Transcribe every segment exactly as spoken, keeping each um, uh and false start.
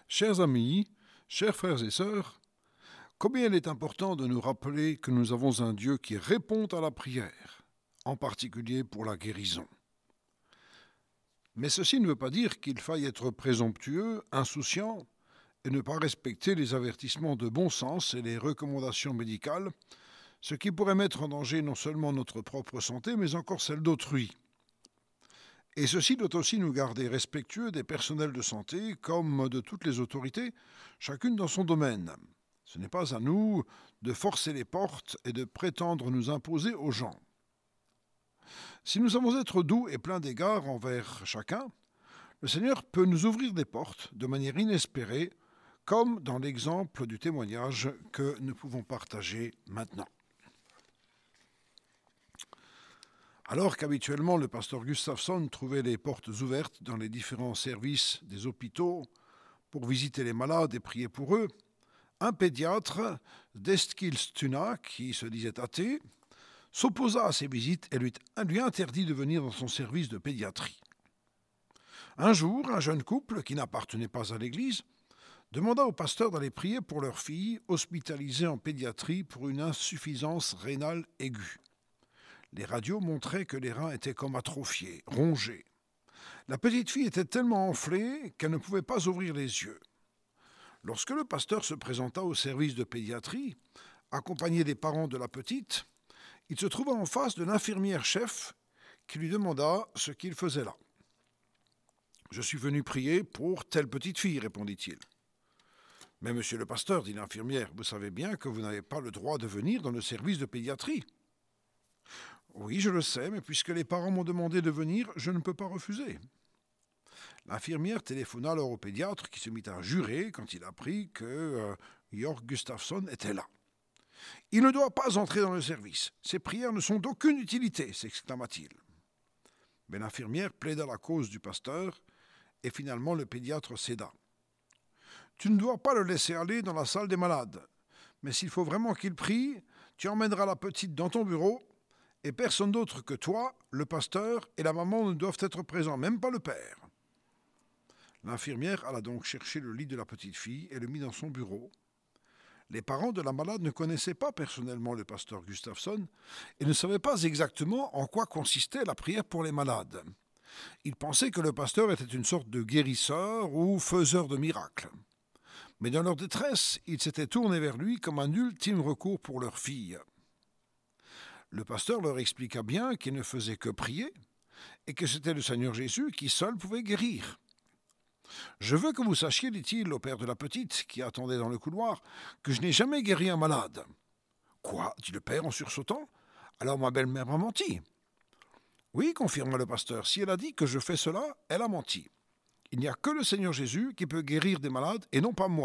Chers amis, chers frères et sœurs, combien il est important de nous rappeler que nous avons un Dieu qui répond à la prière, en particulier pour la guérison. Mais ceci ne veut pas dire qu'il faille être présomptueux, insouciant et ne pas respecter les avertissements de bon sens et les recommandations médicales, ce qui pourrait mettre en danger non seulement notre propre santé, mais encore celle d'autrui. Et ceci doit aussi nous garder respectueux des personnels de santé comme de toutes les autorités, chacune dans son domaine. Ce n'est pas à nous de forcer les portes et de prétendre nous imposer aux gens. Si nous savons être doux et pleins d'égards envers chacun, le Seigneur peut nous ouvrir des portes de manière inespérée, comme dans l'exemple du témoignage que nous pouvons partager maintenant. Alors qu'habituellement le pasteur Gustafsson trouvait les portes ouvertes dans les différents services des hôpitaux pour visiter les malades et prier pour eux, un pédiatre d'Eskilstuna, qui se disait athée, s'opposa à ces visites et lui, lui interdit de venir dans son service de pédiatrie. Un jour, un jeune couple qui n'appartenait pas à l'église demanda au pasteur d'aller prier pour leur fille hospitalisée en pédiatrie pour une insuffisance rénale aiguë. Les radios montraient que les reins étaient comme atrophiés, rongés. La petite fille était tellement enflée qu'elle ne pouvait pas ouvrir les yeux. Lorsque le pasteur se présenta au service de pédiatrie, accompagné des parents de la petite, il se trouva en face de l'infirmière-chef qui lui demanda ce qu'il faisait là. « Je suis venu prier pour telle petite fille, répondit-il. »« Mais monsieur le pasteur, dit l'infirmière, vous savez bien que vous n'avez pas le droit de venir dans le service de pédiatrie. »« Oui, je le sais, mais puisque les parents m'ont demandé de venir, je ne peux pas refuser. » L'infirmière téléphona alors au pédiatre qui se mit à jurer quand il apprit que euh, Jörg Gustafsson était là. « Il ne doit pas entrer dans le service. Ses prières ne sont d'aucune utilité, s'exclama-t-il. » Mais l'infirmière plaida la cause du pasteur et finalement le pédiatre céda. « Tu ne dois pas le laisser aller dans la salle des malades, mais s'il faut vraiment qu'il prie, tu emmèneras la petite dans ton bureau et personne d'autre que toi, le pasteur et la maman ne doivent être présents, même pas le père. » L'infirmière alla donc chercher le lit de la petite fille et le mit dans son bureau. Les parents de la malade ne connaissaient pas personnellement le pasteur Gustafsson et ne savaient pas exactement en quoi consistait la prière pour les malades. Ils pensaient que le pasteur était une sorte de guérisseur ou faiseur de miracles. Mais dans leur détresse, ils s'étaient tournés vers lui comme un ultime recours pour leur fille. Le pasteur leur expliqua bien qu'il ne faisait que prier et que c'était le Seigneur Jésus qui seul pouvait guérir. « Je veux que vous sachiez, dit-il au père de la petite, qui attendait dans le couloir, que je n'ai jamais guéri un malade. »« Quoi » dit le père en sursautant. « Alors ma belle-mère m'a menti. »« Oui, confirma le pasteur, si elle a dit que je fais cela, elle a menti. Il n'y a que le Seigneur Jésus qui peut guérir des malades et non pas moi. »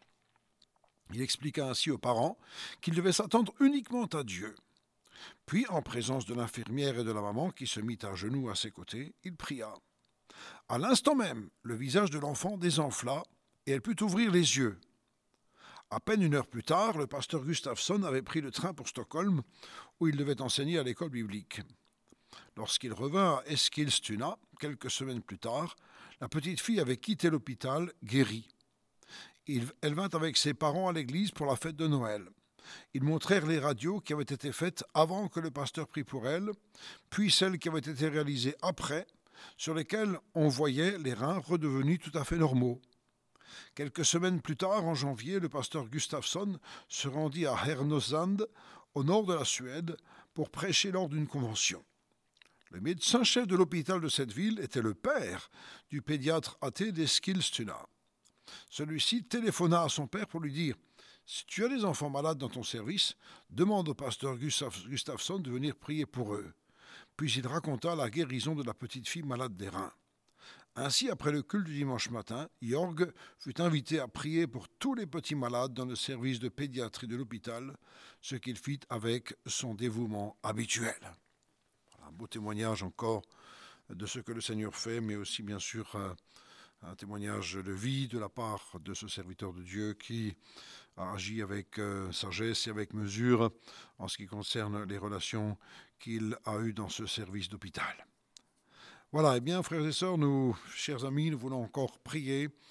Il expliqua ainsi aux parents qu'ils devaient s'attendre uniquement à Dieu. Puis, en présence de l'infirmière et de la maman qui se mit à genoux à ses côtés, il pria. À l'instant même, le visage de l'enfant désenfla et elle put ouvrir les yeux. À peine une heure plus tard, le pasteur Gustafsson avait pris le train pour Stockholm, où il devait enseigner à l'école biblique. Lorsqu'il revint à Eskilstuna, quelques semaines plus tard, la petite fille avait quitté l'hôpital, guérie. Il, elle vint avec ses parents à l'église pour la fête de Noël. Ils montrèrent les radios qui avaient été faites avant que le pasteur prît pour elle, puis celles qui avaient été réalisées après, sur lesquels on voyait les reins redevenus tout à fait normaux. Quelques semaines plus tard, en janvier, le pasteur Gustafsson se rendit à Härnösand, au nord de la Suède, pour prêcher lors d'une convention. Le médecin-chef de l'hôpital de cette ville était le père du pédiatre athée d'Eskilstuna. Celui-ci téléphona à son père pour lui dire « Si tu as des enfants malades dans ton service, demande au pasteur Gustafsson de venir prier pour eux. » Puis il raconta la guérison de la petite fille malade des reins. Ainsi, après le culte du dimanche matin, Jörg fut invité à prier pour tous les petits malades dans le service de pédiatrie de l'hôpital, ce qu'il fit avec son dévouement habituel. Voilà, un beau témoignage encore de ce que le Seigneur fait, mais aussi bien sûr un témoignage de vie de la part de ce serviteur de Dieu qui a agi avec euh, sagesse et avec mesure en ce qui concerne les relations qu'il a eues dans ce service d'hôpital. Voilà, eh bien, frères et sœurs, nous, chers amis, nous voulons encore prier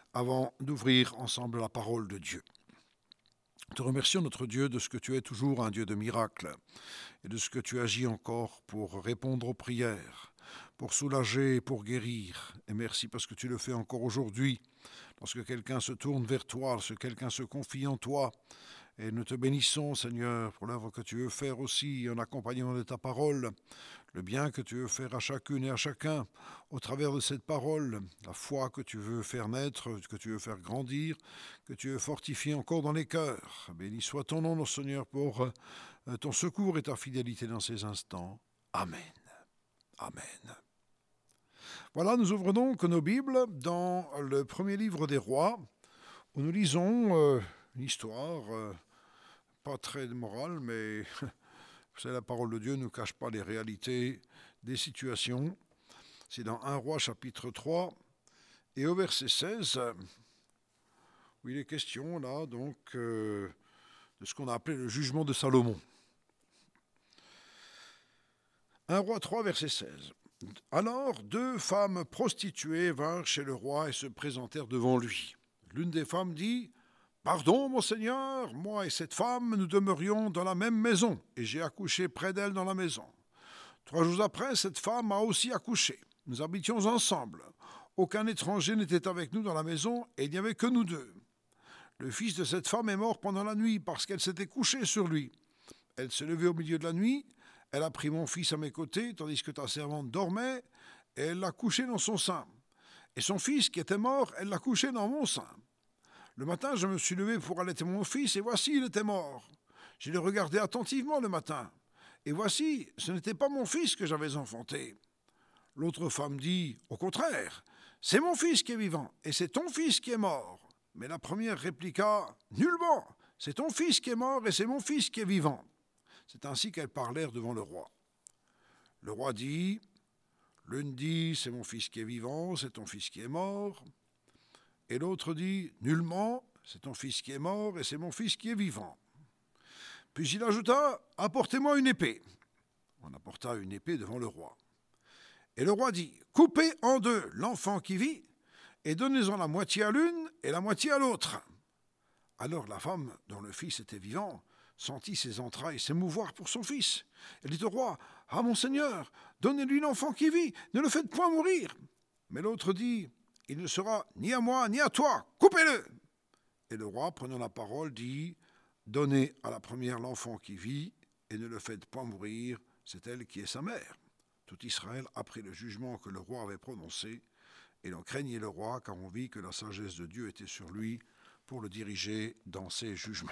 avant d'ouvrir ensemble la parole de Dieu. Te remercions, notre Dieu, de ce que tu es toujours un Dieu de miracles et de ce que tu agis encore pour répondre aux prières, pour soulager et pour guérir. Et merci parce que tu le fais encore aujourd'hui, lorsque quelqu'un se tourne vers toi, lorsque quelqu'un se confie en toi. Et nous te bénissons, Seigneur, pour l'œuvre que tu veux faire aussi en accompagnement de ta parole, le bien que tu veux faire à chacune et à chacun au travers de cette parole, la foi que tu veux faire naître, que tu veux faire grandir, que tu veux fortifier encore dans les cœurs. Béni soit ton nom, notre Seigneur, pour euh, ton secours et ta fidélité dans ces instants. Amen. Amen. Voilà, nous ouvrons donc nos Bibles dans le premier livre des rois, où nous lisons euh, une histoire... Euh, pas très morale, mais vous savez, la parole de Dieu ne cache pas les réalités des situations. C'est dans un roi chapitre trois et au verset seize, où il est question là donc euh, de ce qu'on a appelé le jugement de Salomon. un roi trois, verset seize. Alors deux femmes prostituées vinrent chez le roi et se présentèrent devant lui. L'une des femmes dit: Pardon, mon Seigneur, moi et cette femme, nous demeurions dans la même maison, et j'ai accouché près d'elle dans la maison. Trois jours après, cette femme a aussi accouché. Nous habitions ensemble. Aucun étranger n'était avec nous dans la maison, et il n'y avait que nous deux. Le fils de cette femme est mort pendant la nuit, parce qu'elle s'était couchée sur lui. Elle s'est levée au milieu de la nuit, elle a pris mon fils à mes côtés, tandis que ta servante dormait, et elle l'a couché dans son sein. Et son fils, qui était mort, elle l'a couché dans mon sein. Le matin, je me suis levé pour allaiter mon fils, et voici, il était mort. Je l'ai regardé attentivement le matin, et voici, ce n'était pas mon fils que j'avais enfanté. L'autre femme dit: Au contraire, c'est mon fils qui est vivant, et c'est ton fils qui est mort. Mais la première répliqua: Nullement, c'est ton fils qui est mort, et c'est mon fils qui est vivant. C'est ainsi qu'elles parlèrent devant le roi. Le roi dit: L'une dit: C'est mon fils qui est vivant, c'est ton fils qui est mort. Et l'autre dit: Nullement, c'est ton fils qui est mort et c'est mon fils qui est vivant. Puis il ajouta: Apportez-moi une épée. On apporta une épée devant le roi. Et le roi dit: Coupez en deux l'enfant qui vit et donnez-en la moitié à l'une et la moitié à l'autre. Alors la femme, dont le fils était vivant, sentit ses entrailles s'émouvoir pour son fils. Elle dit au roi: Ah, mon Seigneur, donnez-lui l'enfant qui vit, ne le faites point mourir. Mais l'autre dit: Il ne sera ni à moi ni à toi, coupez-le. Et le roi, prenant la parole, dit: Donnez à la première l'enfant qui vit, et ne le faites pas mourir, c'est elle qui est sa mère. Tout Israël apprit le jugement que le roi avait prononcé, et l'on craignait le roi, car on vit que la sagesse de Dieu était sur lui pour le diriger dans ses jugements.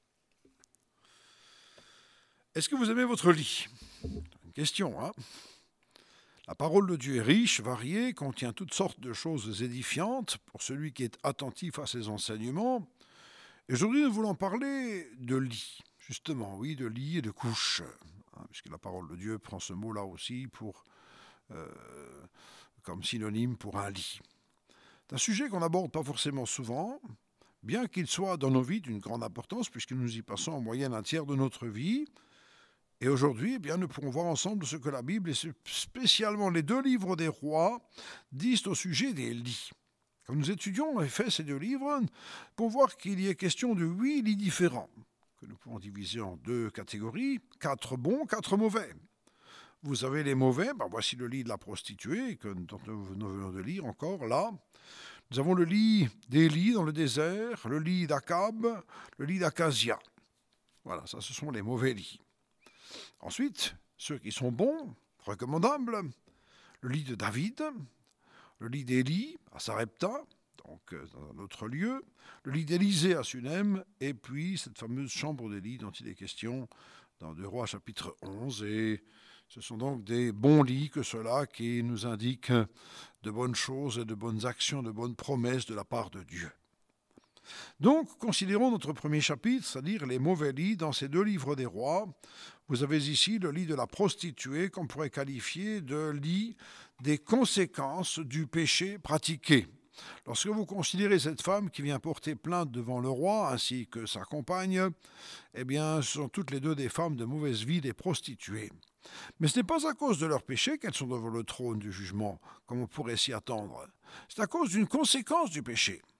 Est-ce que vous aimez votre lit? Une question, hein? La parole de Dieu est riche, variée, contient toutes sortes de choses édifiantes pour celui qui est attentif à ses enseignements. Et aujourd'hui, nous voulons parler de lit, justement, oui, de lit et de couche, hein, puisque la parole de Dieu prend ce mot-là aussi pour, euh, comme synonyme pour un lit. C'est un sujet qu'on n'aborde pas forcément souvent, bien qu'il soit dans nos vies d'une grande importance, puisque nous y passons en moyenne un tiers de notre vie. Et aujourd'hui, eh bien, nous pourrons voir ensemble ce que la Bible, et spécialement les deux livres des rois, disent au sujet des lits. Quand nous étudions en effet ces deux livres, pour voir qu'il y est question de huit lits différents, que nous pouvons diviser en deux catégories, quatre bons, quatre mauvais. Vous avez les mauvais, ben voici le lit de la prostituée, que dont nous venons de lire encore là. Nous avons le lit d'Élie dans le désert, le lit d'Akab, le lit d'Akazia. Voilà, ça ce sont les mauvais lits. Ensuite, ceux qui sont bons, recommandables, le lit de David, le lit d'Élie à Sarepta, donc dans un autre lieu, le lit d'Élisée à Sunem, et puis cette fameuse chambre d'Élie dont il est question dans deux Rois chapitre onze. Et ce sont donc des bons lits que ceux-là qui nous indiquent de bonnes choses et de bonnes actions, de bonnes promesses de la part de Dieu. Donc, considérons notre premier chapitre, c'est-à-dire les mauvais lits dans ces deux livres des rois. Vous avez ici le lit de la prostituée qu'on pourrait qualifier de lit des conséquences du péché pratiqué. Lorsque vous considérez cette femme qui vient porter plainte devant le roi ainsi que sa compagne, eh bien, ce sont toutes les deux des femmes de mauvaise vie, des prostituées. Mais ce n'est pas à cause de leur péché qu'elles sont devant le trône du jugement, comme on pourrait s'y attendre. C'est à cause d'une conséquence du péché.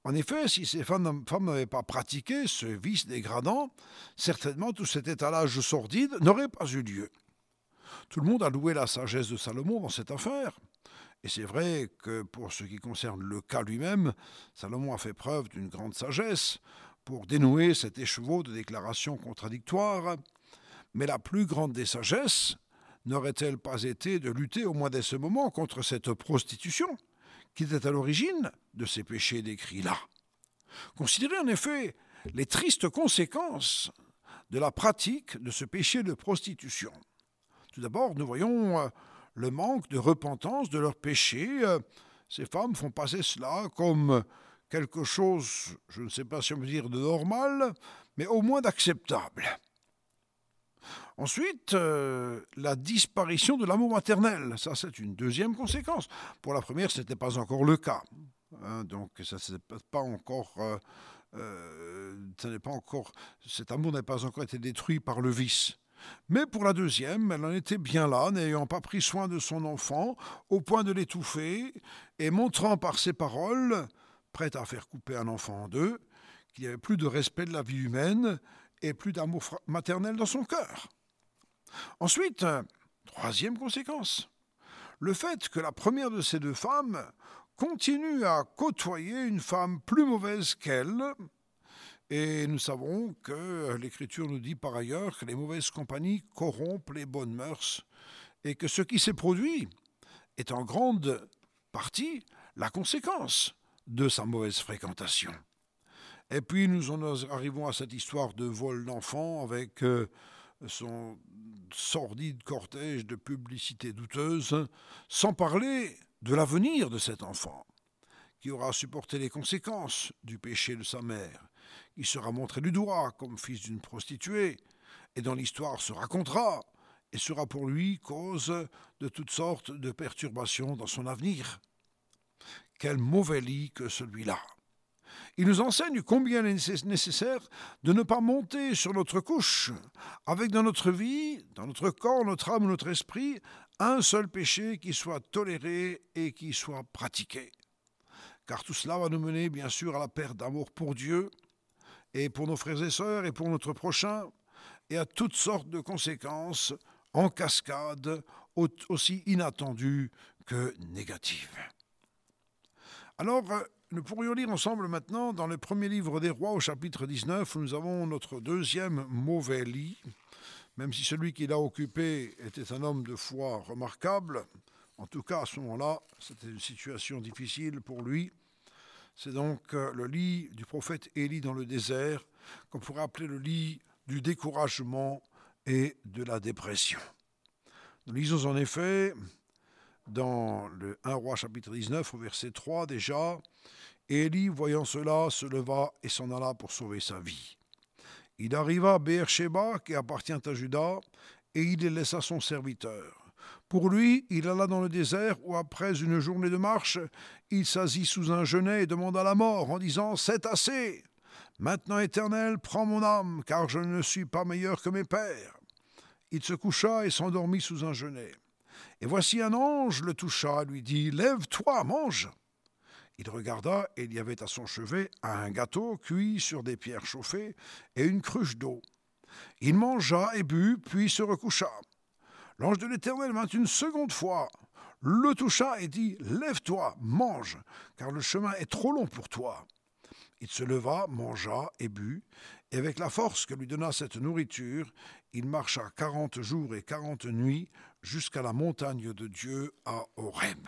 En effet, si ces femmes n'avaient pas pratiqué ce vice dégradant, certainement tout cet étalage sordide n'aurait pas eu lieu. Tout le monde a loué la sagesse de Salomon dans cette affaire. Et c'est vrai que pour ce qui concerne le cas lui-même, Salomon a fait preuve d'une grande sagesse pour dénouer cet écheveau de déclarations contradictoires. Mais la plus grande des sagesses n'aurait-elle pas été de lutter au moins dès ce moment contre cette prostitution qui était à l'origine de ces péchés décrits-là? Considérez en effet les tristes conséquences de la pratique de ce péché de prostitution. Tout d'abord, nous voyons le manque de repentance de leurs péchés. Ces femmes font passer cela comme quelque chose, je ne sais pas si on peut dire de normal, mais au moins d'acceptable. Ensuite, euh, la disparition de l'amour maternel, ça c'est une deuxième conséquence. Pour la première, ce n'était pas encore le cas, hein, donc ça c'est pas encore, euh, euh, ça n'est pas encore, cet amour n'a pas encore été détruit par le vice. Mais pour la deuxième, elle en était bien là, n'ayant pas pris soin de son enfant, au point de l'étouffer, et montrant par ses paroles, prête à faire couper un enfant en deux, qu'il n'y avait plus de respect de la vie humaine et plus d'amour maternel dans son cœur. Ensuite, troisième conséquence, le fait que la première de ces deux femmes continue à côtoyer une femme plus mauvaise qu'elle. Et nous savons que l'Écriture nous dit par ailleurs que les mauvaises compagnies corrompent les bonnes mœurs et que ce qui s'est produit est en grande partie la conséquence de sa mauvaise fréquentation. Et puis nous en arrivons à cette histoire de vol d'enfants avec euh, son sordide cortège de publicités douteuses, sans parler de l'avenir de cet enfant, qui aura supporté les conséquences du péché de sa mère. Il sera montré du doigt comme fils d'une prostituée, et dans l'histoire se racontera, et sera pour lui cause de toutes sortes de perturbations dans son avenir. Quel mauvais lit que celui-là! Il nous enseigne combien il est nécessaire de ne pas monter sur notre couche, avec dans notre vie, dans notre corps, notre âme, notre esprit, un seul péché qui soit toléré et qui soit pratiqué. Car tout cela va nous mener bien sûr à la perte d'amour pour Dieu, et pour nos frères et sœurs, et pour notre prochain, et à toutes sortes de conséquences en cascade, aussi inattendues que négatives. Alors, nous pourrions lire ensemble maintenant dans le premier livre des Rois, au chapitre dix-neuf, où nous avons notre deuxième mauvais lit, même si celui qui l'a occupé était un homme de foi remarquable. En tout cas, à ce moment-là, c'était une situation difficile pour lui. C'est donc le lit du prophète Élie dans le désert, qu'on pourrait appeler le lit du découragement et de la dépression. Nous lisons en effet dans le premier Roi chapitre dix-neuf au verset trois déjà, Élie, voyant cela, se leva et s'en alla pour sauver sa vie. Il arriva à Beer-Sheba, qui appartient à Juda, et il y laissa son serviteur. Pour lui, il alla dans le désert où, après une journée de marche, il s'assit sous un genêt et demanda la mort en disant « C'est assez ! Maintenant, Éternel, prends mon âme, car je ne suis pas meilleur que mes pères. » Il se coucha et s'endormit sous un genêt. Et voici un ange le toucha, lui dit « Lève-toi, mange !» Il regarda, et il y avait à son chevet un gâteau cuit sur des pierres chauffées et une cruche d'eau. Il mangea et but, puis se recoucha. L'ange de l'Éternel vint une seconde fois, le toucha et dit « Lève-toi, mange, car le chemin est trop long pour toi. » Il se leva, mangea et but, et avec la force que lui donna cette nourriture, il marcha quarante jours et quarante nuits jusqu'à la montagne de Dieu à Horeb.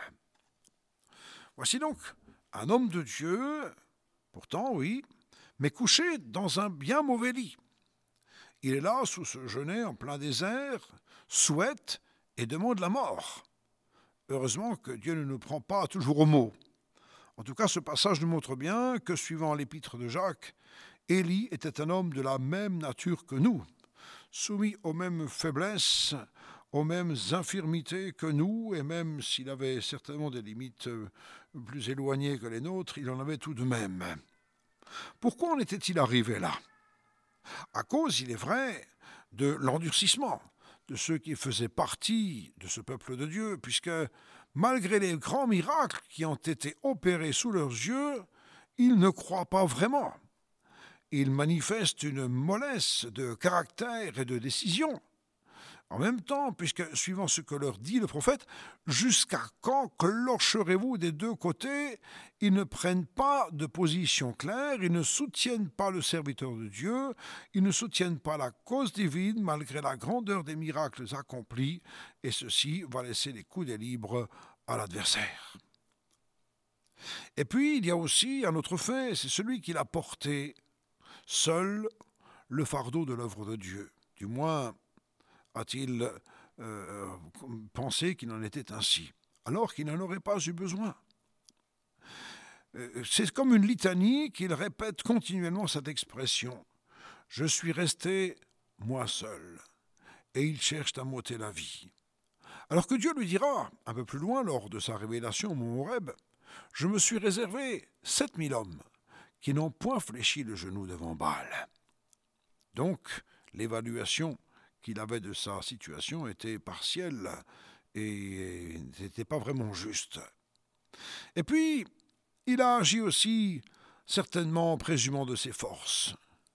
Voici donc un homme de Dieu, pourtant oui, mais couché dans un bien mauvais lit. Il est là, sous ce genêt, en plein désert, souhaite et demande la mort. Heureusement que Dieu ne nous prend pas toujours au mot. En tout cas, ce passage nous montre bien que, suivant l'épître de Jacques, Élie était un homme de la même nature que nous, soumis aux mêmes faiblesses, aux mêmes infirmités que nous, et même s'il avait certainement des limites plus éloignées que les nôtres, il en avait tout de même. Pourquoi en était-il arrivé là ? À cause, il est vrai, de l'endurcissement de ceux qui faisaient partie de ce peuple de Dieu, puisque malgré les grands miracles qui ont été opérés sous leurs yeux, il ne croit pas vraiment. Il manifeste une mollesse de caractère et de décision. En même temps, puisque, suivant ce que leur dit le prophète, jusqu'à quand clocherez-vous des deux côtés? Ils ne prennent pas de position claire, ils ne soutiennent pas le serviteur de Dieu, ils ne soutiennent pas la cause divine malgré la grandeur des miracles accomplis, et ceci va laisser les coups des libres à l'adversaire. Et puis, il y a aussi un autre fait, c'est celui qui l'a porté seul le fardeau de l'œuvre de Dieu. Du moins, a-t-il euh, pensé qu'il en était ainsi, alors qu'il n'en aurait pas eu besoin. Euh, c'est comme une litanie qu'il répète continuellement cette expression. « Je suis resté moi seul » et il cherche à m'ôter la vie. Alors que Dieu lui dira, un peu plus loin lors de sa révélation au mont Horeb, « Je me suis réservé sept mille hommes qui n'ont point fléchi le genou devant Baal. » Donc, l'évaluation qu'il avait de sa situation était partielle et n'était pas vraiment juste. Et puis, il a agi aussi, certainement présumant de ses forces.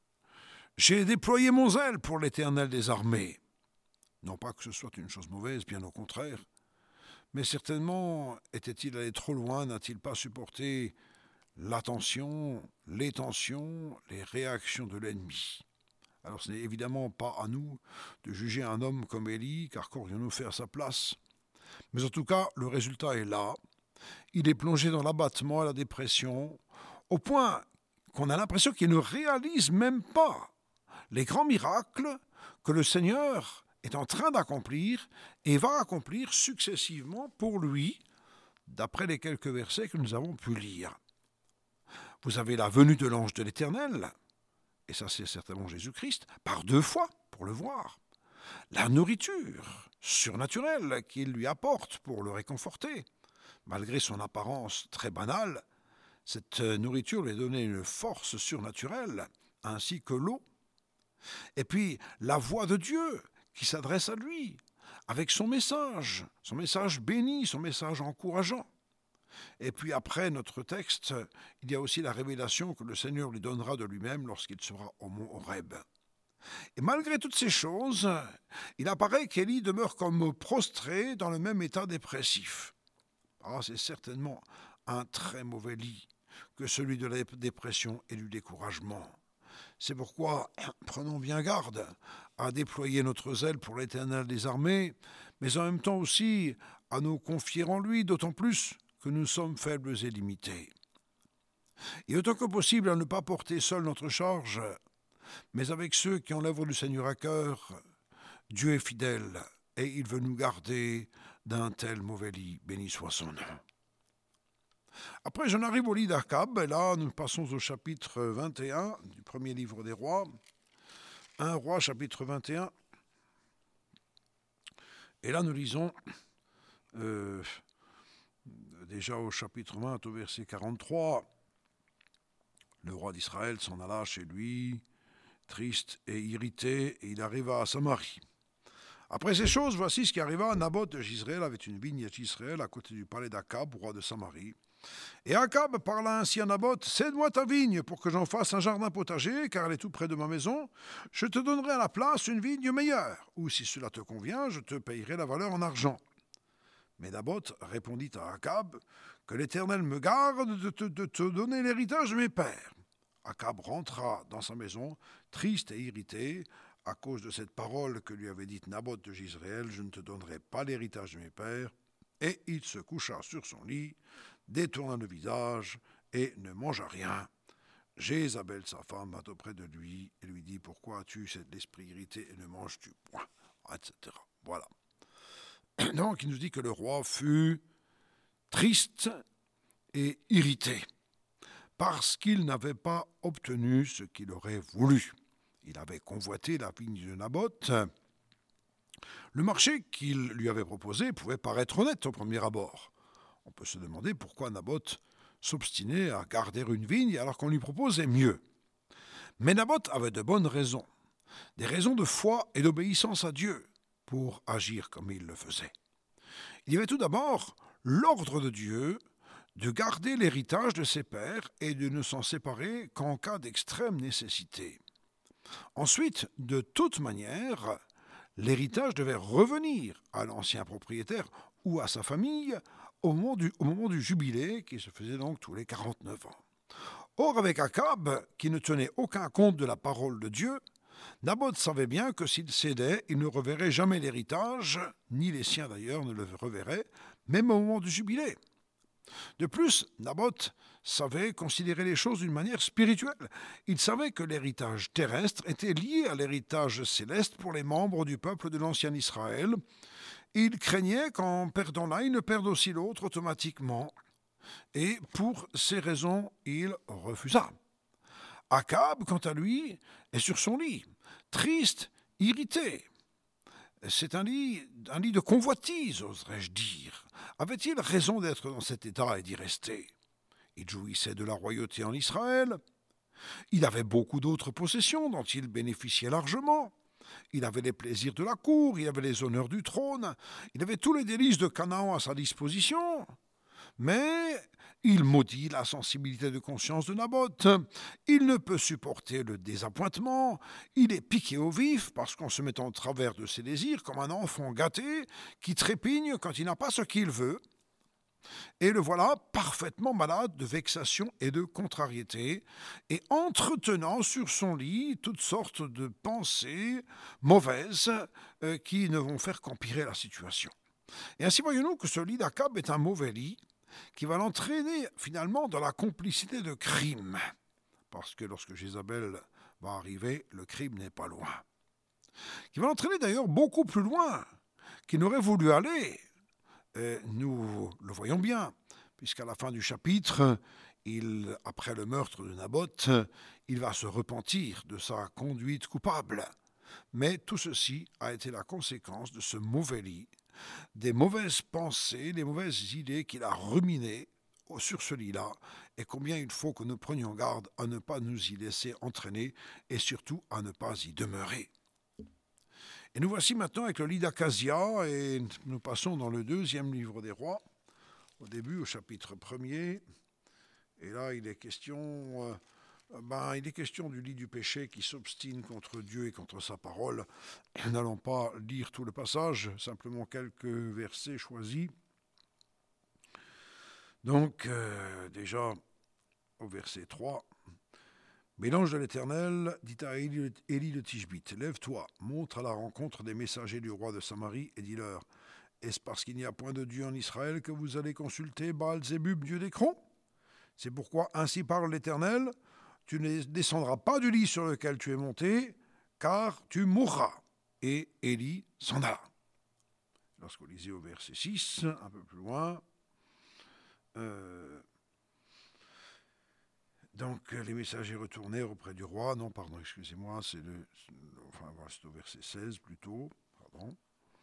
« J'ai déployé mon zèle pour l'Éternel des armées. » Non pas que ce soit une chose mauvaise, bien au contraire, mais certainement était-il allé trop loin, n'a-t-il pas supporté l'attention, les tensions, les réactions de l'ennemi. Alors ce n'est évidemment pas à nous de juger un homme comme Élie, car qu'aurions-nous fait à sa place? Mais en tout cas, le résultat est là. Il est plongé dans l'abattement et la dépression, au point qu'on a l'impression qu'il ne réalise même pas les grands miracles que le Seigneur est en train d'accomplir et va accomplir successivement pour lui, d'après les quelques versets que nous avons pu lire. Vous avez la venue de l'ange de l'Éternel, et ça c'est certainement Jésus-Christ, par deux fois, pour le voir. La nourriture surnaturelle qu'il lui apporte pour le réconforter. Malgré son apparence très banale, cette nourriture lui a donné une force surnaturelle, ainsi que l'eau. Et puis la voix de Dieu qui s'adresse à lui, avec son message, son message béni, son message encourageant. Et puis après notre texte, il y a aussi la révélation que le Seigneur lui donnera de lui-même lorsqu'il sera au mont Horeb. Et malgré toutes ces choses, il apparaît qu'Élie demeure comme prostré dans le même état dépressif. Ah, c'est certainement un très mauvais lit que celui de la dépression et du découragement. C'est pourquoi prenons bien garde à déployer notre zèle pour l'Éternel des armées, mais en même temps aussi à nous confier en lui, d'autant plus que nous sommes faibles et limités. Et autant que possible à ne pas porter seul notre charge, mais avec ceux qui ont l'œuvre du Seigneur à cœur. Dieu est fidèle et il veut nous garder d'un tel mauvais lit, béni soit son nom. Après, j'en arrive au lit d'Akab, et là, nous passons au chapitre vingt et un du premier livre des rois. un roi, chapitre vingt et un. Et là, nous lisons euh, déjà au chapitre vingt, au verset quarante-trois. Le roi d'Israël s'en alla chez lui, triste et irrité, et il arriva à Samarie. Après ces choses, voici ce qui arriva. Naboth de Jizréel avait une vigne à Jizréel, à côté du palais d'Akab, roi de Samarie. Et Akab parla ainsi à Naboth, « Cède-moi ta vigne pour que j'en fasse un jardin potager, car elle est tout près de ma maison. Je te donnerai à la place une vigne meilleure, ou si cela te convient, je te payerai la valeur en argent. » Mais Naboth répondit à Akab, « Que l'Éternel me garde de te, de te donner l'héritage de mes pères. » Akab rentra dans sa maison, triste et irrité, à cause de cette parole que lui avait dite Naboth de Jizréel, « Je ne te donnerai pas l'héritage de mes pères. » Et il se coucha sur son lit, détourna le visage et ne mangea rien. Jézabel, sa femme, vint auprès de lui et lui dit « Pourquoi as-tu l'esprit irrité et ne manges-tu point ?» et cetera. Voilà. Donc, il nous dit que le roi fut triste et irrité parce qu'il n'avait pas obtenu ce qu'il aurait voulu. Il avait convoité la vigne de Naboth. Le marché qu'il lui avait proposé pouvait paraître honnête au premier abord. On peut se demander pourquoi Naboth s'obstinait à garder une vigne alors qu'on lui proposait mieux. Mais Naboth avait de bonnes raisons, des raisons de foi et d'obéissance à Dieu pour agir comme il le faisait. Il y avait tout d'abord l'ordre de Dieu de garder l'héritage de ses pères et de ne s'en séparer qu'en cas d'extrême nécessité. Ensuite, de toute manière, l'héritage devait revenir à l'ancien propriétaire ou à sa famille au moment du, au moment du jubilé, qui se faisait donc tous les quarante-neuf ans. Or, avec Akab, qui ne tenait aucun compte de la parole de Dieu, Naboth savait bien que s'il cédait, il ne reverrait jamais l'héritage, ni les siens d'ailleurs ne le reverraient, même au moment du jubilé. De plus, Naboth savait considérer les choses d'une manière spirituelle. Il savait que l'héritage terrestre était lié à l'héritage céleste pour les membres du peuple de l'ancien Israël. Il craignait qu'en perdant l'un, il ne perde aussi l'autre automatiquement. Et pour ces raisons, il refusa. Akab, quant à lui, est sur son lit, triste, irrité. C'est un lit, un lit de convoitise, oserais-je dire. Avait-il raison d'être dans cet état et d'y rester? Il jouissait de la royauté en Israël. Il avait beaucoup d'autres possessions dont il bénéficiait largement. Il avait les plaisirs de la cour, il avait les honneurs du trône, il avait tous les délices de Canaan à sa disposition. Mais il maudit la sensibilité de conscience de Naboth. Il ne peut supporter le désappointement. Il est piqué au vif parce qu'on se met en travers de ses désirs comme un enfant gâté qui trépigne quand il n'a pas ce qu'il veut. Et le voilà parfaitement malade de vexation et de contrariété, et entretenant sur son lit toutes sortes de pensées mauvaises euh, qui ne vont faire qu'empirer la situation. Et ainsi voyons-nous que ce lit d'Akab est un mauvais lit, qui va l'entraîner finalement dans la complicité de crimes. Parce que lorsque Jézabel va arriver, le crime n'est pas loin. Qui va l'entraîner d'ailleurs beaucoup plus loin qu'il n'aurait voulu aller. Et nous le voyons bien, puisqu'à la fin du chapitre, il, après le meurtre de Naboth, il va se repentir de sa conduite coupable. Mais tout ceci a été la conséquence de ce mauvais lit, des mauvaises pensées, des mauvaises idées qu'il a ruminées sur ce lit-là, et combien il faut que nous prenions garde à ne pas nous y laisser entraîner, et surtout à ne pas y demeurer. Et nous voici maintenant avec le lit d'Akazia, et nous passons dans le deuxième livre des rois, au début, au chapitre premier, et là il est question... Euh, Ben, il est question du lit du péché qui s'obstine contre Dieu et contre sa parole. Nous n'allons pas lire tout le passage, simplement quelques versets choisis. Donc, euh, déjà, au verset trois, « Mais l'ange de l'Éternel dit à Élie, Élie de Tishbite, « Lève-toi, montre à la rencontre des messagers du roi de Samarie et dis-leur, est-ce parce qu'il n'y a point de Dieu en Israël que vous allez consulter Baal-Zébub, dieu d'Écron? C'est pourquoi ainsi parle l'Éternel, tu ne descendras pas du lit sur lequel tu es monté, car tu mourras. » Et Élie s'en alla. Lorsqu'on lisait au verset six, un peu plus loin, euh, donc les messagers retournèrent auprès du roi, non, pardon, excusez-moi, c'est, le, enfin, c'est au verset seize plutôt, pardon.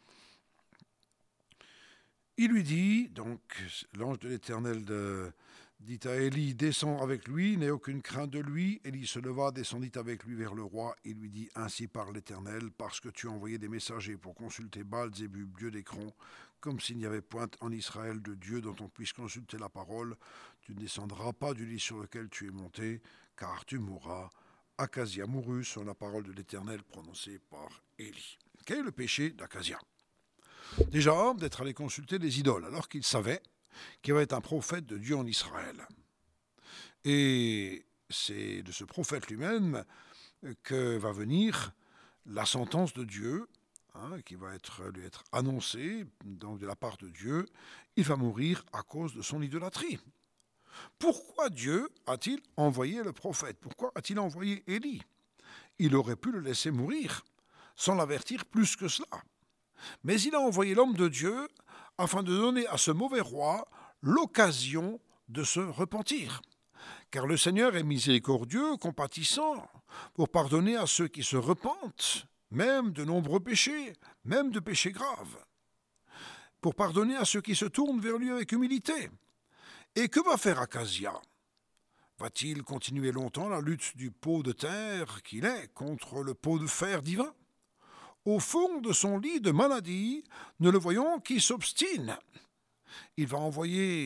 Il lui dit, donc l'ange de l'Éternel de... dit à Élie, descends avec lui, n'aie aucune crainte de lui. Élie se leva, descendit avec lui vers le roi. Il lui dit, ainsi parle l'Éternel, parce que tu as envoyé des messagers pour consulter Baal-Zébub, dieu d'Écron, comme s'il n'y avait point en Israël de Dieu dont on puisse consulter la parole. Tu ne descendras pas du lit sur lequel tu es monté, car tu mourras. Akazia mourut sur la parole de l'Éternel prononcée par Élie. Quel est le péché d'Akazia? Déjà, d'être allé consulter des idoles, alors qu'il savait qu'il va être un prophète de Dieu en Israël. Et c'est de ce prophète lui-même que va venir la sentence de Dieu, hein, qui va être, lui être annoncée donc de la part de Dieu. Il va mourir à cause de son idolâtrie. Pourquoi Dieu a-t-il envoyé le prophète? Pourquoi a-t-il envoyé Élie? Il aurait pu le laisser mourir sans l'avertir plus que cela. Mais il a envoyé l'homme de Dieu afin de donner à ce mauvais roi l'occasion de se repentir. Car le Seigneur est miséricordieux, compatissant, pour pardonner à ceux qui se repentent, même de nombreux péchés, même de péchés graves, pour pardonner à ceux qui se tournent vers lui avec humilité. Et que va faire Akazia? Va-t-il continuer longtemps la lutte du pot de terre qu'il est contre le pot de fer divin? Au fond de son lit de maladie, nous le voyons qui s'obstine. Il va envoyer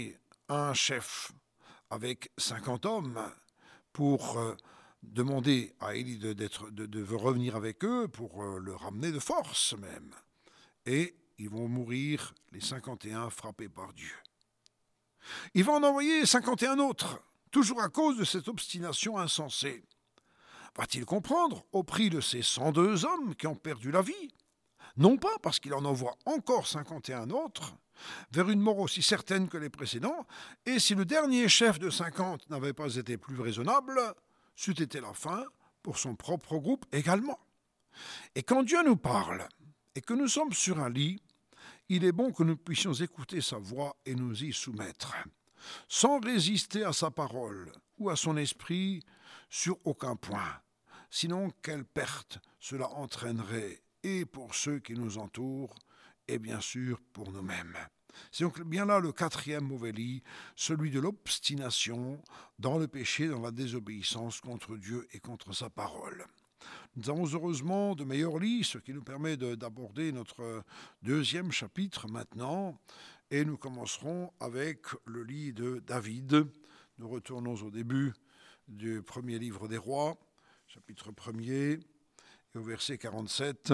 un chef avec cinquante hommes pour euh, demander à Élie de, d'être, de, de revenir avec eux pour euh, le ramener de force même. Et ils vont mourir, les cinquante et un frappés par Dieu. Il va en envoyer cinquante et un autres, toujours à cause de cette obstination insensée. Va-t-il comprendre au prix de ces cent deux hommes qui ont perdu la vie? Non pas parce qu'il en envoie encore cinquante et un autres, vers une mort aussi certaine que les précédents, et si le dernier chef de cinquante n'avait pas été plus raisonnable, c'eût été la fin pour son propre groupe également. Et quand Dieu nous parle, et que nous sommes sur un lit, il est bon que nous puissions écouter sa voix et nous y soumettre, sans résister à sa parole ou à son esprit sur aucun point. Sinon, quelle perte cela entraînerait, et pour ceux qui nous entourent, et bien sûr pour nous-mêmes. C'est donc bien là le quatrième mauvais lit, celui de l'obstination dans le péché, dans la désobéissance contre Dieu et contre sa parole. Nous avons heureusement de meilleurs lits, ce qui nous permet de, d'aborder notre deuxième chapitre maintenant, et nous commencerons avec le lit de David. Nous retournons au début du premier livre des rois, chapitre premier, et au verset quarante-sept.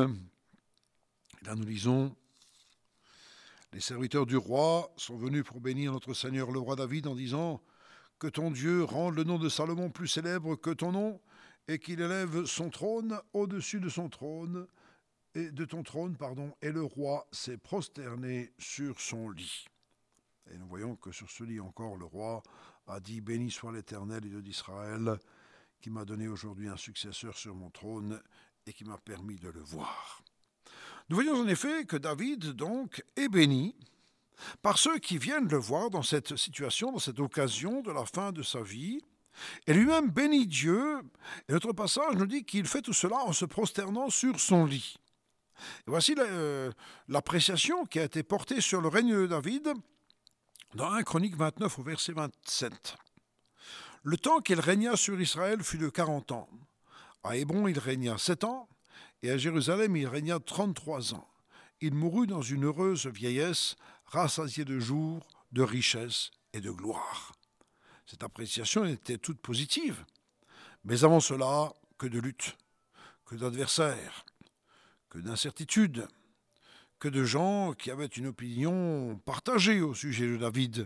Et là nous lisons: les serviteurs du roi sont venus pour bénir notre Seigneur le roi David en disant: que ton Dieu rende le nom de Salomon plus célèbre que ton nom, et qu'il élève son trône au-dessus de son trône, et de ton trône, pardon, et le roi s'est prosterné sur son lit. Et nous voyons que sur ce lit encore, le roi a dit: béni soit l'Éternel, Dieu d'Israël, qui m'a donné aujourd'hui un successeur sur mon trône et qui m'a permis de le voir. Nous voyons en effet que David, donc, est béni par ceux qui viennent le voir dans cette situation, dans cette occasion de la fin de sa vie, et lui-même bénit Dieu. Et notre passage nous dit qu'il fait tout cela en se prosternant sur son lit. Et voici l'appréciation qui a été portée sur le règne de David dans un Chronique vingt-neuf au verset vingt-sept. Le temps qu'il régna sur Israël fut de quarante ans. À Hébron, il régna sept ans, et à Jérusalem, il régna trente-trois ans. Il mourut dans une heureuse vieillesse, rassasié de jours, de richesses et de gloire. Cette appréciation était toute positive. Mais avant cela, que de luttes, que d'adversaires, que d'incertitudes, que de gens qui avaient une opinion partagée au sujet de David.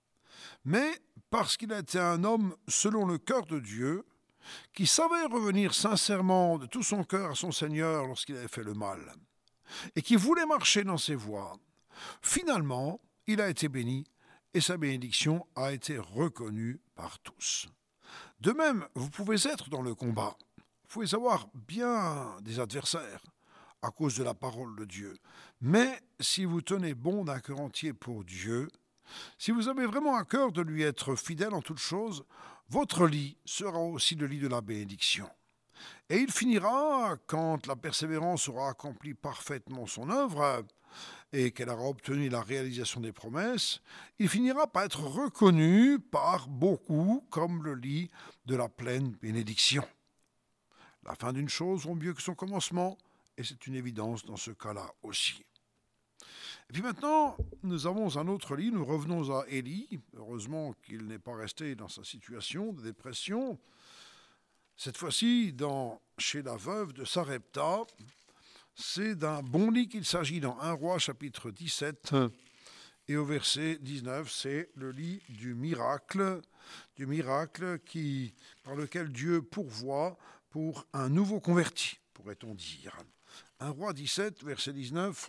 Mais parce qu'il était un homme selon le cœur de Dieu, qui savait revenir sincèrement de tout son cœur à son Seigneur lorsqu'il avait fait le mal, et qui voulait marcher dans ses voies, finalement, il a été béni, et sa bénédiction a été reconnue par tous. De même, vous pouvez être dans le combat, vous pouvez avoir bien des adversaires à cause de la parole de Dieu, mais si vous tenez bon d'un cœur entier pour Dieu, si vous avez vraiment à cœur de lui être fidèle en toutes choses, votre lit sera aussi le lit de la bénédiction. Et il finira, quand la persévérance aura accompli parfaitement son œuvre et qu'elle aura obtenu la réalisation des promesses, il finira par être reconnu par beaucoup comme le lit de la pleine bénédiction. La fin d'une chose vaut mieux que son commencement, et c'est une évidence dans ce cas-là aussi. Et puis maintenant, nous avons un autre lit, nous revenons à Élie. Heureusement qu'il n'est pas resté dans sa situation de dépression. Cette fois-ci, dans, chez la veuve de Sarepta, c'est d'un bon lit qu'il s'agit dans un roi chapitre dix-sept. Et au verset dix-neuf, c'est le lit du miracle, du miracle qui, par lequel Dieu pourvoit pour un nouveau converti, pourrait-on dire. un roi dix-sept, verset dix-neuf.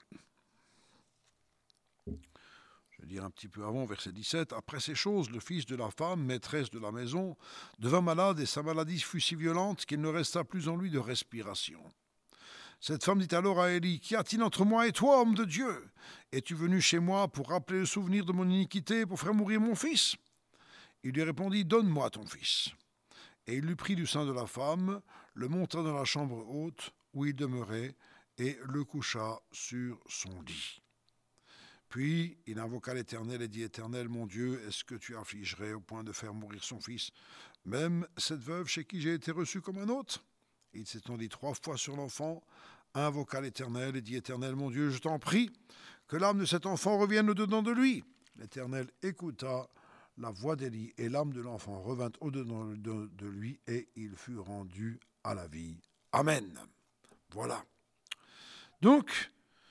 Je vais dire un petit peu avant, verset dix-sept. Après ces choses, le fils de la femme, maîtresse de la maison, devint malade et sa maladie fut si violente qu'il ne resta plus en lui de respiration. Cette femme dit alors à Élie: qu'y a-t-il entre moi et toi, homme de Dieu? Es-tu venu chez moi pour rappeler le souvenir de mon iniquité, pour faire mourir mon fils? Il lui répondit: donne-moi ton fils. Et il lui prit du sein de la femme, le monta dans la chambre haute où il demeurait et le coucha sur son lit. Puis il invoqua l'Éternel et dit: Éternel, mon Dieu, est-ce que tu affligerais au point de faire mourir son fils, même cette veuve chez qui j'ai été reçu comme un hôte? Il s'étendit trois fois sur l'enfant, invoqua l'Éternel et dit: Éternel, mon Dieu, je t'en prie, que l'âme de cet enfant revienne au-dedans de lui. L'Éternel écouta la voix d'Élie et l'âme de l'enfant revint au-dedans de, de lui et il fut rendu à la vie. Amen. Voilà. Donc,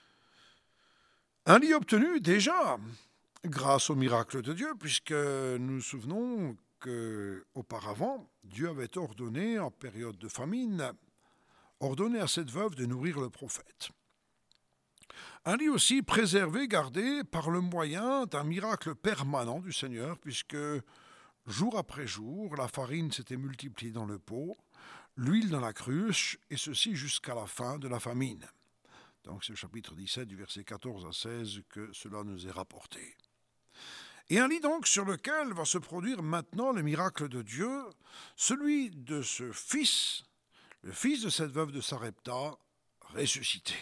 un lit obtenu déjà grâce au miracle de Dieu, puisque nous nous souvenons qu'auparavant, Dieu avait ordonné, en période de famine, ordonné à cette veuve de nourrir le prophète. Un lit aussi préservé, gardé par le moyen d'un miracle permanent du Seigneur, puisque jour après jour, la farine s'était multipliée dans le pot, l'huile dans la cruche, et ceci jusqu'à la fin de la famine. Donc c'est au chapitre dix-sept, du verset quatorze à seize, que cela nous est rapporté. Et un lit donc sur lequel va se produire maintenant le miracle de Dieu, celui de ce fils, le fils de cette veuve de Sarepta, ressuscité.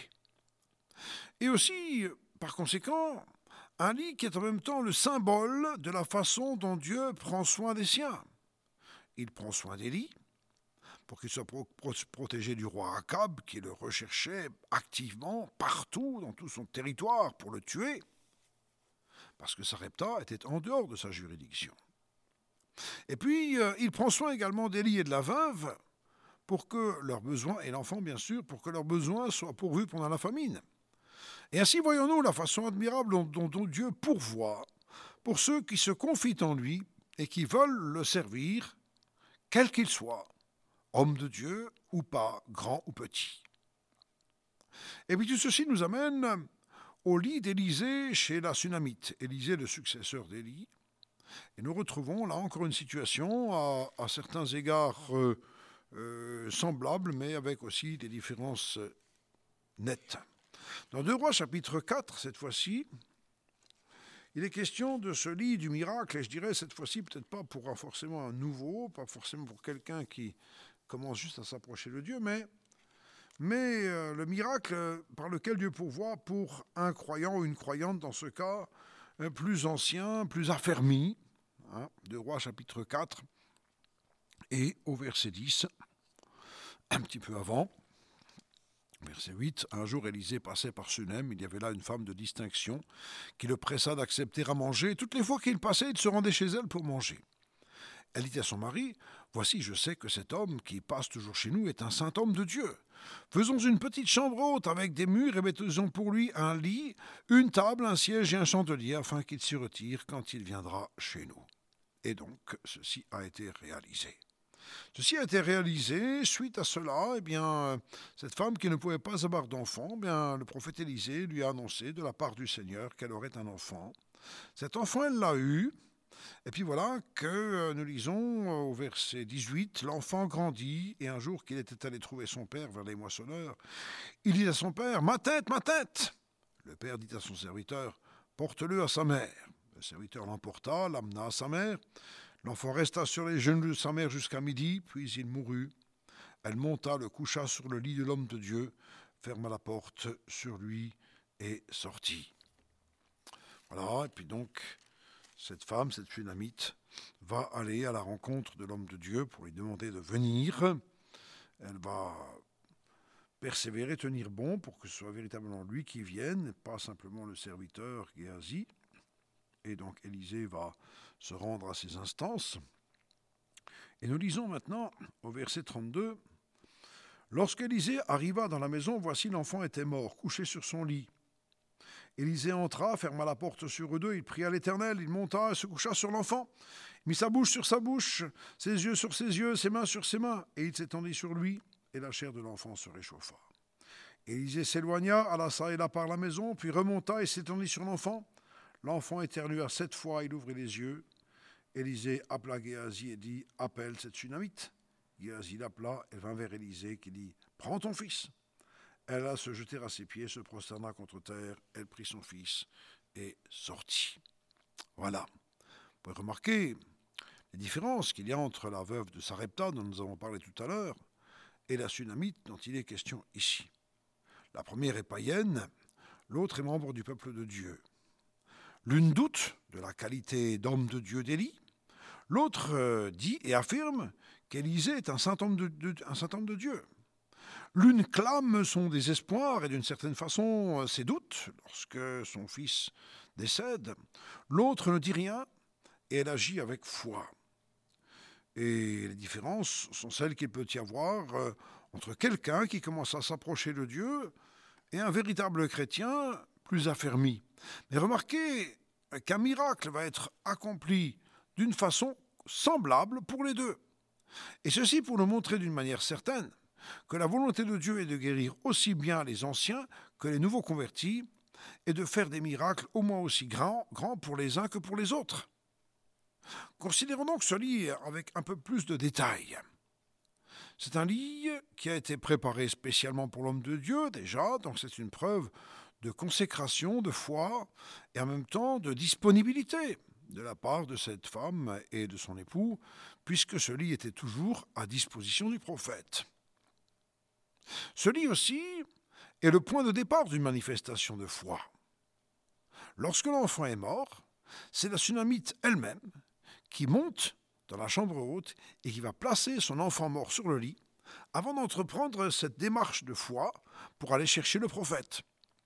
Et aussi, par conséquent, un lit qui est en même temps le symbole de la façon dont Dieu prend soin des siens. Il prend soin d'Élie, pour qu'il soit pro- pro- protégé du roi Akab, qui le recherchait activement partout dans tout son territoire pour le tuer, parce que Sarepta était en dehors de sa juridiction. Et puis, euh, il prend soin également d'Élie et de la veuve, pour que leurs besoins, et l'enfant bien sûr, pour que leurs besoins soient pourvus pendant la famine. Et ainsi voyons-nous la façon admirable dont, dont, dont Dieu pourvoit pour ceux qui se confient en lui et qui veulent le servir, quel qu'il soit, homme de Dieu ou pas, grand ou petit. Et puis tout ceci nous amène au lit d'Élisée chez la Sunamite. Élisée, le successeur d'Élie. Et nous retrouvons là encore une situation à, à certains égards euh, euh, semblables, mais avec aussi des différences euh, nettes. Dans deux Rois chapitre quatre, cette fois-ci, il est question de ce lit du miracle, et je dirais cette fois-ci peut-être pas pour un, forcément un nouveau, pas forcément pour quelqu'un qui commence juste à s'approcher de Dieu, mais, mais euh, le miracle par lequel Dieu pourvoit pour un croyant ou une croyante, dans ce cas, euh, plus ancien, plus affermi, hein, deux Rois chapitre quatre, et au verset dix, un petit peu avant, verset huit, un jour Élisée passait par Sunem, il y avait là une femme de distinction qui le pressa d'accepter à manger, et toutes les fois qu'il passait, il se rendait chez elle pour manger. Elle dit à son mari, « Voici, je sais que cet homme qui passe toujours chez nous est un saint homme de Dieu. Faisons une petite chambre haute avec des murs et mettons pour lui un lit, une table, un siège et un chandelier, afin qu'il s'y retire quand il viendra chez nous. » Et donc, ceci a été réalisé. Ceci a été réalisé, suite à cela, eh bien, cette femme qui ne pouvait pas avoir d'enfant, eh bien, le prophète Élisée lui a annoncé de la part du Seigneur qu'elle aurait un enfant. Cet enfant, elle l'a eu, et puis voilà que nous lisons au verset dix-huit, l'enfant grandit, et un jour qu'il était allé trouver son père vers les moissonneurs, il dit à son père, « Ma tête, ma tête !» Le père dit à son serviteur, « Porte-le à sa mère. » Le serviteur l'emporta, l'amena à sa mère. L'enfant resta sur les genoux de sa mère jusqu'à midi, puis il mourut. Elle monta, le coucha sur le lit de l'homme de Dieu, ferma la porte sur lui et sortit. Voilà, et puis donc, cette femme, cette Sunamite, va aller à la rencontre de l'homme de Dieu pour lui demander de venir. Elle va persévérer, tenir bon pour que ce soit véritablement lui qui vienne, pas simplement le serviteur Géasi. Et donc Élisée va se rendre à ses instances. Et nous lisons maintenant au verset trente-deux, « Lorsqu'Élisée arriva dans la maison, voici l'enfant était mort, couché sur son lit. Élisée entra, ferma la porte sur eux deux, il pria l'Éternel, il monta et se coucha sur l'enfant, mit sa bouche sur sa bouche, ses yeux sur ses yeux, ses mains sur ses mains, et il s'étendit sur lui, et la chair de l'enfant se réchauffa. Élisée s'éloigna, alla çà et là par la maison, puis remonta et s'étendit sur l'enfant. L'enfant éternua sept fois, il ouvrit les yeux. Élisée appela Géasi et dit, « Appelle cette Sunamite. » Géasi l'appela, elle vint vers Élisée qui dit, « Prends ton fils. » Elle alla se jeter à ses pieds, se prosterna contre terre, elle prit son fils et sortit. Voilà. Vous pouvez remarquer les différences qu'il y a entre la veuve de Sarepta, dont nous avons parlé tout à l'heure, et la Sunamite dont il est question ici. La première est païenne, l'autre est membre du peuple de Dieu. L'une doute de la qualité d'homme de Dieu d'Élie, l'autre euh, dit et affirme qu'Élisée est un saint homme de, de, un saint homme de Dieu. L'une clame son désespoir et d'une certaine façon ses doutes lorsque son fils décède. L'autre ne dit rien et elle agit avec foi. Et les différences sont celles qu'il peut y avoir euh, entre quelqu'un qui commence à s'approcher de Dieu et un véritable chrétien plus affermi. Mais remarquez qu'un miracle va être accompli d'une façon semblable pour les deux. Et ceci pour nous montrer d'une manière certaine que la volonté de Dieu est de guérir aussi bien les anciens que les nouveaux convertis et de faire des miracles au moins aussi grands, grands pour les uns que pour les autres. Considérons donc ce lit avec un peu plus de détails. C'est un lit qui a été préparé spécialement pour l'homme de Dieu déjà, donc c'est une preuve de consécration, de foi et en même temps de disponibilité de la part de cette femme et de son époux, puisque ce lit était toujours à disposition du prophète. Ce lit aussi est le point de départ d'une manifestation de foi. Lorsque l'enfant est mort, c'est la Sunamite elle-même qui monte dans la chambre haute et qui va placer son enfant mort sur le lit avant d'entreprendre cette démarche de foi pour aller chercher le prophète.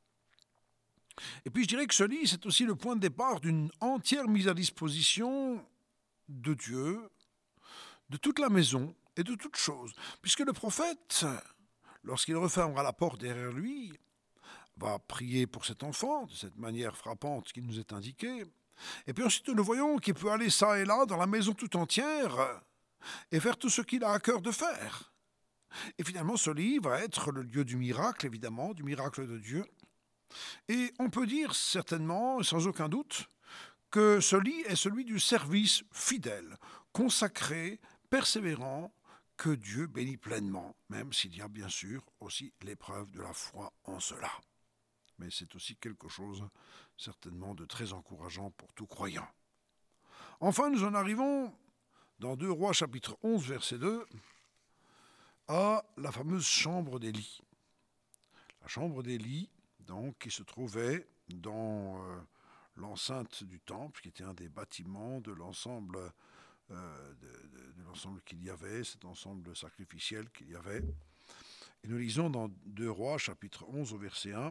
Et puis je dirais que ce lit, c'est aussi le point de départ d'une entière mise à disposition de Dieu, de toute la maison et de toutes choses, puisque le prophète, lorsqu'il refermera la porte derrière lui, va prier pour cet enfant de cette manière frappante qui nous est indiquée. Et puis ensuite, nous voyons qu'il peut aller ça et là dans la maison tout entière et faire tout ce qu'il a à cœur de faire. Et finalement, ce lit va être le lieu du miracle, évidemment, du miracle de Dieu. Et on peut dire certainement, sans aucun doute, que ce lit est celui du service fidèle, consacré, persévérant, que Dieu bénit pleinement, même s'il y a bien sûr aussi l'épreuve de la foi en cela. Mais c'est aussi quelque chose certainement de très encourageant pour tout croyant. Enfin, nous en arrivons dans deux Rois chapitre onze, verset deux, à la fameuse chambre des lits. La chambre des lits, donc, qui se trouvait dans euh, l'enceinte du temple, qui était un des bâtiments de l'ensemble, euh, de, de, de l'ensemble qu'il y avait, cet ensemble sacrificiel qu'il y avait. Et nous lisons dans deux Rois chapitre onze, au verset un,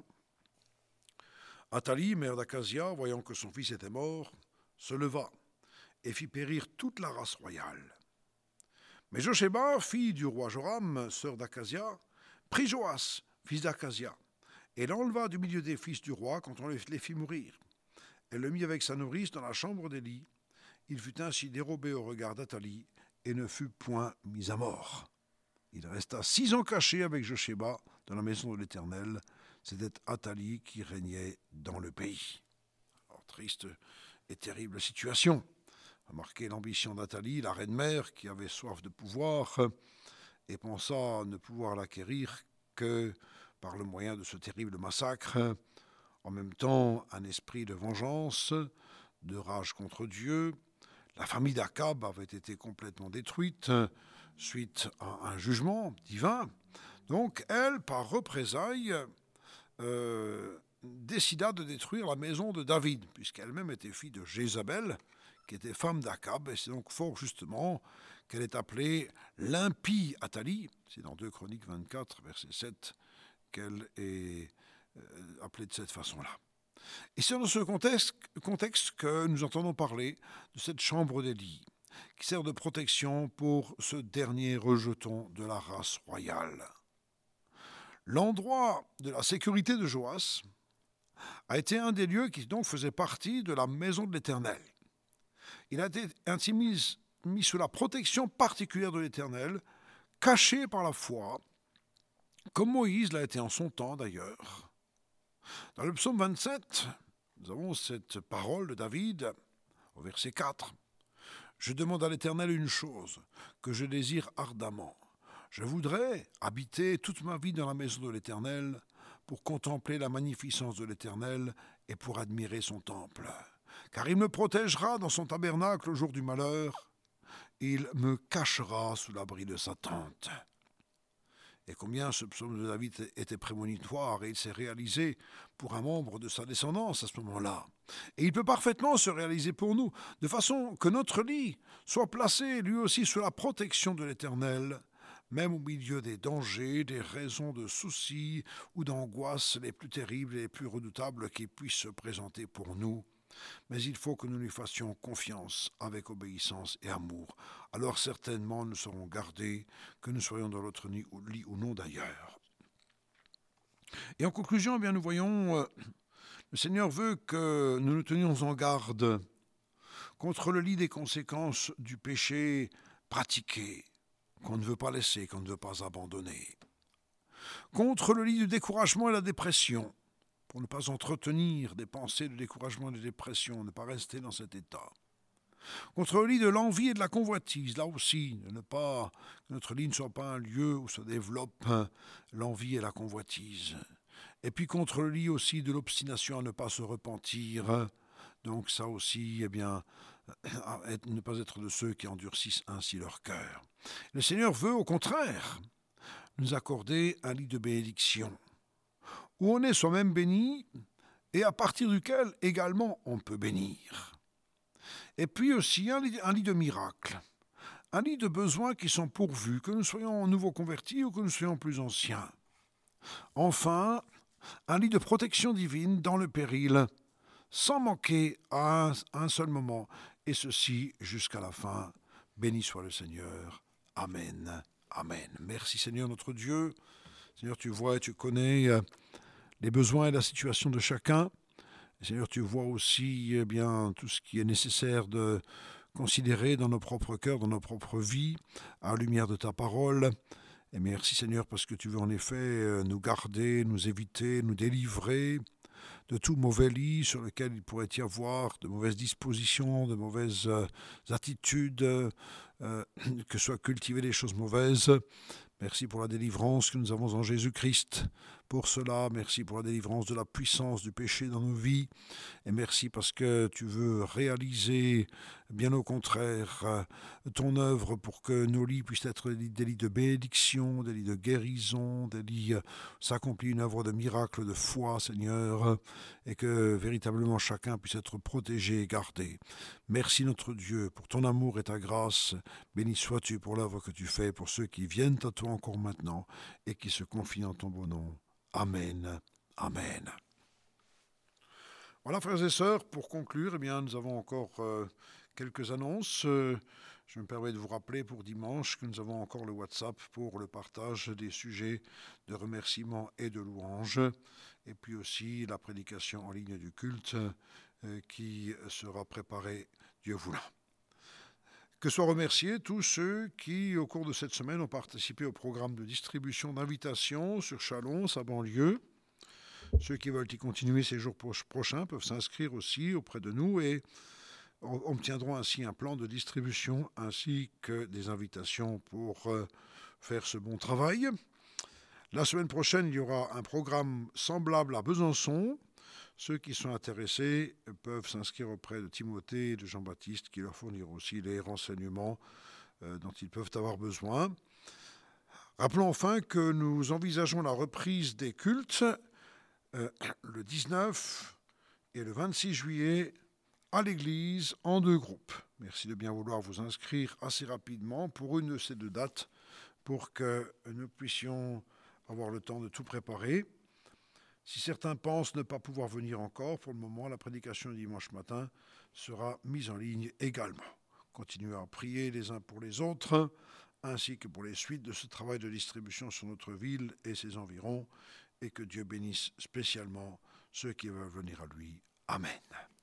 Athalie, mère d'Akazia, voyant que son fils était mort, se leva et fit périr toute la race royale. Mais Josheba, fille du roi Joram, sœur d'Akazia, prit Joas, fils d'Akazia, et l'enleva du milieu des fils du roi quand on les fit mourir. Elle le mit avec sa nourrice dans la chambre des lits. Il fut ainsi dérobé au regard d'Athalie et ne fut point mis à mort. Il resta six ans caché avec Josheba dans la maison de l'Éternel. C'était Athalie qui régnait dans le pays. Alors, triste et terrible situation. Remarquez l'ambition d'Athalie, la reine-mère, qui avait soif de pouvoir et pensa ne pouvoir l'acquérir que par le moyen de ce terrible massacre. En même temps, un esprit de vengeance, de rage contre Dieu. La famille d'Akab avait été complètement détruite suite à un jugement divin. Donc, elle, par représailles, euh, décida de détruire la maison de David, puisqu'elle-même était fille de Jézabel, qui était femme d'Akab, et c'est donc fort justement qu'elle est appelée l'impie Athalie. C'est dans deux Chroniques vingt-quatre, verset sept, qu'elle est euh, appelée de cette façon-là. Et c'est dans ce contexte, contexte que nous entendons parler de cette chambre des lits, qui sert de protection pour ce dernier rejeton de la race royale. L'endroit de la sécurité de Joas a été un des lieux qui donc faisait partie de la maison de l'Éternel. Il a été ainsi mis, mis sous la protection particulière de l'Éternel, caché par la foi, comme Moïse l'a été en son temps d'ailleurs. Dans le psaume vingt-sept, nous avons cette parole de David au verset quatre. « Je demande à l'Éternel une chose, que je désire ardemment. Je voudrais habiter toute ma vie dans la maison de l'Éternel pour contempler la magnificence de l'Éternel et pour admirer son temple. Car il me protégera dans son tabernacle au jour du malheur. Il me cachera sous l'abri de sa tente. » Et combien ce psaume de David était prémonitoire, et il s'est réalisé pour un membre de sa descendance à ce moment-là. Et il peut parfaitement se réaliser pour nous, de façon que notre lit soit placé lui aussi sous la protection de l'Éternel, même au milieu des dangers, des raisons de soucis ou d'angoisses les plus terribles et les plus redoutables qui puissent se présenter pour nous. mais il faut que nous lui fassions confiance avec obéissance et amour. Alors certainement nous serons gardés, que nous soyons dans notre lit ou non d'ailleurs. Et en conclusion, eh bien, nous voyons, euh, le Seigneur veut que nous nous tenions en garde contre le lit des conséquences du péché pratiqué, qu'on ne veut pas laisser, qu'on ne veut pas abandonner. Contre le lit du découragement et la dépression, pour ne pas entretenir des pensées de découragement et de dépression, ne pas rester dans cet état. Contre le lit de l'envie et de la convoitise, là aussi, ne pas, que notre lit ne soit pas un lieu où se développe l'envie et la convoitise. Et puis contre le lit aussi de l'obstination à ne pas se repentir, donc ça aussi, eh bien, ne pas être de ceux qui endurcissent ainsi leur cœur. Le Seigneur veut, au contraire, nous accorder un lit de bénédiction, où on est soi-même béni et à partir duquel également on peut bénir. Et puis aussi un lit, un lit de miracles, un lit de besoins qui sont pourvus, que nous soyons nouveaux convertis ou que nous soyons plus anciens. Enfin, un lit de protection divine dans le péril, sans manquer à un, un seul moment, et ceci jusqu'à la fin. Béni soit le Seigneur. Amen. Amen. Merci Seigneur notre Dieu. Seigneur, tu vois et tu connais les besoins et la situation de chacun. Seigneur, tu vois aussi eh bien, tout ce qui est nécessaire de considérer dans nos propres cœurs, dans nos propres vies, à la lumière de ta parole. Et merci Seigneur parce que tu veux en effet nous garder, nous éviter, nous délivrer de tout mauvais lit sur lequel il pourrait y avoir de mauvaises dispositions, de mauvaises euh, attitudes, euh, que soient cultivées des choses mauvaises. Merci pour la délivrance que nous avons en Jésus-Christ. Pour cela, merci pour la délivrance de la puissance du péché dans nos vies. Et merci parce que tu veux réaliser, bien au contraire, ton œuvre pour que nos lits puissent être des lits de bénédiction, des lits de guérison, des lits où s'accomplit une œuvre de miracle, de foi, Seigneur, et que véritablement chacun puisse être protégé et gardé. Merci notre Dieu pour ton amour et ta grâce. Béni sois-tu pour l'œuvre que tu fais pour ceux qui viennent à toi encore maintenant et qui se confient en ton beau nom. Amen. Amen. Voilà, frères et sœurs, pour conclure, eh bien, nous avons encore euh, quelques annonces. Euh, je me permets de vous rappeler pour dimanche que nous avons encore le WhatsApp pour le partage des sujets de remerciements et de louanges, et puis aussi la prédication en ligne du culte euh, qui sera préparée, Dieu voulant. Que soient remerciés tous ceux qui, au cours de cette semaine, ont participé au programme de distribution d'invitations sur Chalon, sa banlieue. Ceux qui veulent y continuer ces jours prochains peuvent s'inscrire aussi auprès de nous et obtiendront ainsi un plan de distribution ainsi que des invitations pour faire ce bon travail. La semaine prochaine, il y aura un programme semblable à Besançon. Ceux qui sont intéressés peuvent s'inscrire auprès de Timothée et de Jean-Baptiste qui leur fourniront aussi les renseignements euh, dont ils peuvent avoir besoin. Rappelons enfin que nous envisageons la reprise des cultes euh, le dix-neuf et le vingt-six juillet à l'église en deux groupes. Merci de bien vouloir vous inscrire assez rapidement pour une de ces deux dates pour que nous puissions avoir le temps de tout préparer. Si certains pensent ne pas pouvoir venir encore, pour le moment, la prédication du dimanche matin sera mise en ligne également. Continuez à prier les uns pour les autres, ainsi que pour les suites de ce travail de distribution sur notre ville et ses environs, et que Dieu bénisse spécialement ceux qui veulent venir à lui. Amen.